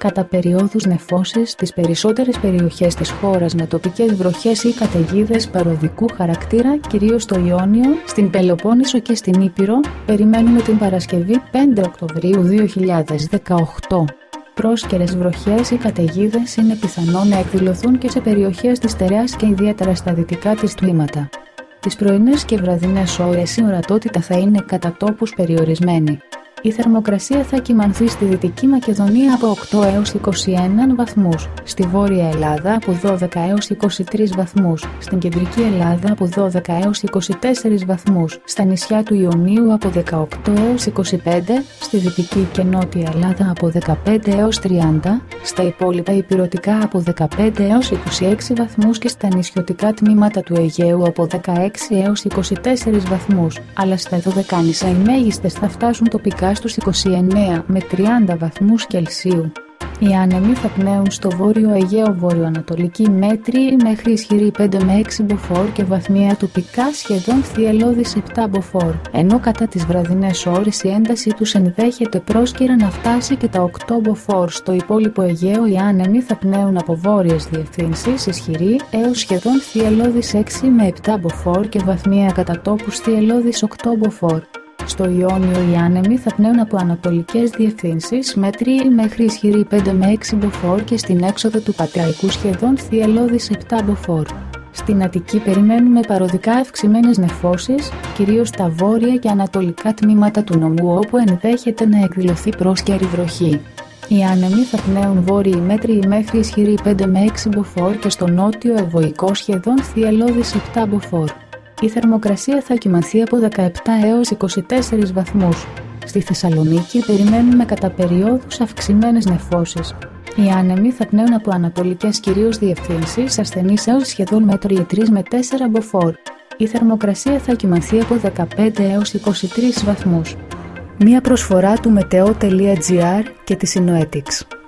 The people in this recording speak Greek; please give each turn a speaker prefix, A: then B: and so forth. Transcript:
A: κατά περιόδους νεφώσεις στις περισσότερες περιοχές της χώρας με τοπικές βροχές ή καταιγίδες παροδικού χαρακτήρα, κυρίως στο Ιόνιο, στην Πελοπόννησο και στην Ήπειρο. Περιμένουμε την Παρασκευή 5 Οκτωβρίου 2018. Πρόσκαιρες βροχές ή καταιγίδες είναι πιθανό να εκδηλωθούν και σε περιοχές της στερεάς και ιδιαίτερα στα δυτικά της τμήματα. Τις πρωινές και βραδινές ώρες η ορατότητα θα είναι κατά τόπους περιορισμένη. Η θερμοκρασία θα κυμανθεί στη Δυτική Μακεδονία από 8 έως 21 βαθμούς, στη Βόρεια Ελλάδα από 12 έως 23 βαθμούς, στην Κεντρική Ελλάδα από 12 έως 24 βαθμούς, στα νησιά του Ιωνίου από 18 έως 25, στη Δυτική και Νότια Ελλάδα από 15 έως 30, στα υπόλοιπα ηπειρωτικά από 15 έως 26 βαθμούς και στα νησιωτικά τμήματα του Αιγαίου από 16 έως 24 βαθμούς, αλλά στα Δωδεκάνησα οι μέγιστες θα φτάσουν τοπικά στους 29 με 30 βαθμούς Κελσίου. Οι άνεμοι θα πνέουν στο βόρειο Αιγαίο βορειοανατολική μέτρη μέχρι ισχυρή 5 με 6 μποφόρ και βαθμία τοπικά σχεδόν θυελλώδης 7 μποφόρ, ενώ κατά τις βραδινές ώρες η ένταση τους ενδέχεται πρόσκαιρα να φτάσει και τα 8 μποφόρ. Στο υπόλοιπο Αιγαίο οι άνεμοι θα πνέουν από βόρειες διευθύνσεις ισχυρή έως σχεδόν θυελλώδης 6 με 7 μποφόρ και βαθμία κατά τόπους θυελλώδης 8 μποφόρ. Στο Ιόνιο οι άνεμοι θα πνέουν από ανατολικές διευθύνσεις μέτρη μέχρι ισχυρή 5 με 6 μποφόρ και στην έξοδο του Πατραϊκού σχεδόν θυελλώδης 7 μποφόρ. Στην Αττική περιμένουμε παροδικά αυξημένες νεφώσεις, κυρίως στα βόρεια και ανατολικά τμήματα του νομού όπου ενδέχεται να εκδηλωθεί πρόσκαιρη βροχή. Οι άνεμοι θα πνέουν βόρειοι μέτρη μέχρι ισχυρή 5 με 6 μποφόρ και στο νότιο Ευωικό σχεδόν θυελλώδης 7 μποφόρ. Η θερμοκρασία θα κυμανθεί από 17 έως 24 βαθμούς. Στη Θεσσαλονίκη περιμένουμε κατά περιόδους αυξημένες νεφώσεις. Οι άνεμοι θα πνέουν από ανατολικές κυρίως διευθύνσεις ασθενείς έως σχεδόν μέτρη 3 με 4 μποφόρ. Η θερμοκρασία θα κυμανθεί από 15 έως 23 βαθμούς. Μία προσφορά του Meteo.gr και της Synoetics.